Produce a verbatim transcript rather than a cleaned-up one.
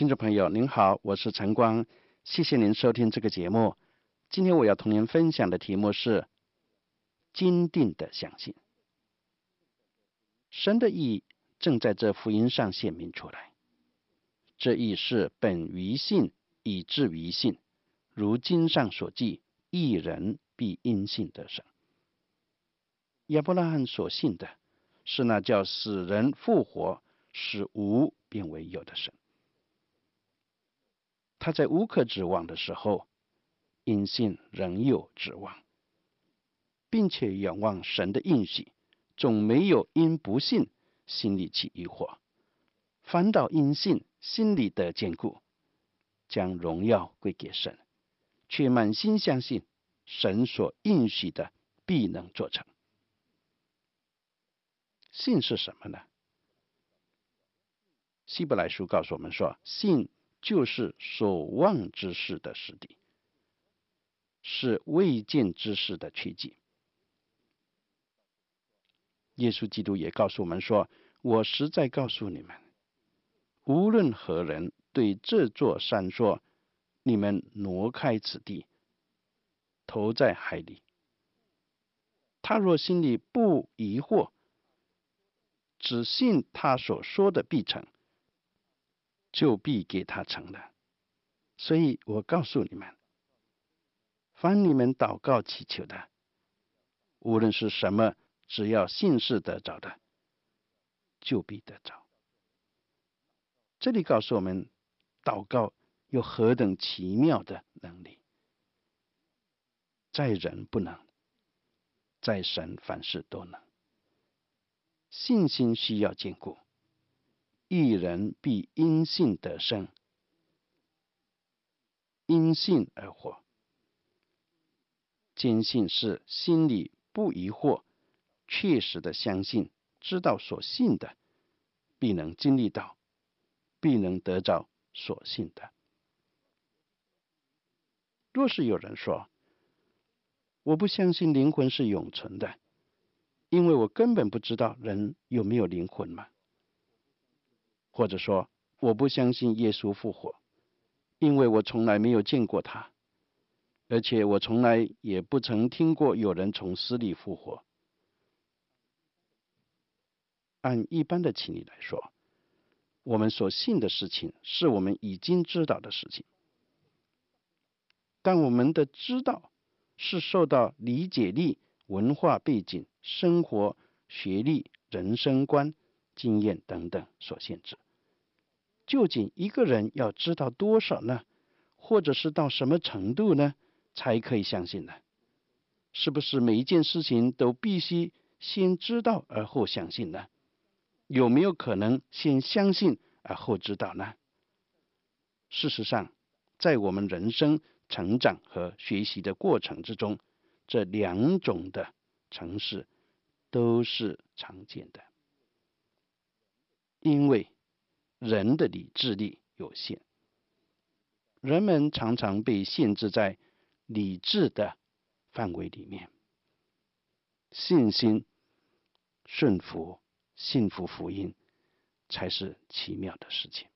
听众朋友您好，我是陈光，谢谢您收听这个节目。今天我要同您分享的题目是坚定的相信。神的意正在这福音上显明出来，这意是本于信，以至于信，如经上所记，义人必因信得生。亚伯拉罕所信的是那叫死人复活，使无变为有的神。他在无可指望的时候，因信仍有指望，并且仰望神的应许，总没有因不信心里起疑惑，反倒因信心里得坚固，将荣耀归给神，却满心相信神所应许的必能做成。信是什么呢？希伯来书告诉我们说，信就是所望之事的实底，是未见之事的确据。耶稣基督也告诉我们说，我实在告诉你们，无论何人对这座山说，你们挪开此地，投在海里，他若心里不疑惑，只信他所说的必成，就必给他成了。所以我告诉你们，凡你们祷告祈求的，无论是什么，只要信是得着的，就必得着。这里告诉我们，祷告有何等奇妙的能力，在人不能，在神凡事都能。信心需要坚固，义人必因信得生，因信而活。坚信是心里不疑惑，确实的相信，知道所信的，必能经历到，必能得着所信的。若是有人说，我不相信灵魂是永存的，因为我根本不知道人有没有灵魂嘛。或者说，我不相信耶稣复活，因为我从来没有见过他，而且我从来也不曾听过有人从死里复活。按一般的情理来说，我们所信的事情是我们已经知道的事情，但我们的知道是受到理解力、文化背景、生活、学历、人生观、经验等等所限制。究竟一个人要知道多少呢？或者是到什么程度呢，才可以相信呢？是不是每一件事情都必须先知道而后相信呢？有没有可能先相信而后知道呢？事实上，在我们人生成长和学习的过程之中，这两种的程式都是常见的。因为人的理智力有限，人们常常被限制在理智的范围里面。信心、顺服、信服福音才是奇妙的事情。